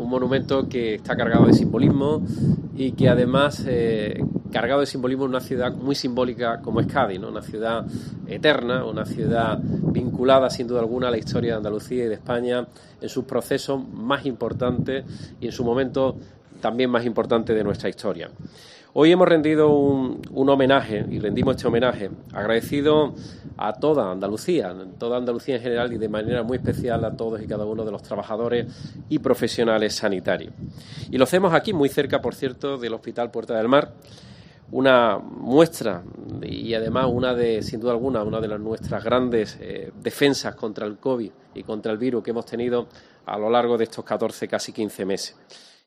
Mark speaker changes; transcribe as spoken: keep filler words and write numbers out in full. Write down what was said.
Speaker 1: un monumento que está cargado de simbolismo y que además, eh, cargado de simbolismo en una ciudad muy simbólica como es Cádiz, ¿no? Una ciudad eterna, una ciudad vinculada sin duda alguna a la historia de Andalucía y de España en sus procesos más importantes y en su momento también más importante de nuestra historia. Hoy hemos rendido un, un homenaje y rendimos este homenaje agradecido a toda Andalucía, toda Andalucía en general y de manera muy especial a todos y cada uno de los trabajadores y profesionales sanitarios. Y lo hacemos aquí, muy cerca, por cierto, del Hospital Puerta del Mar, una muestra y además una de, sin duda alguna, una de las nuestras grandes eh, defensas contra el COVID y contra el virus que hemos tenido a lo largo de estos catorce, casi quince meses.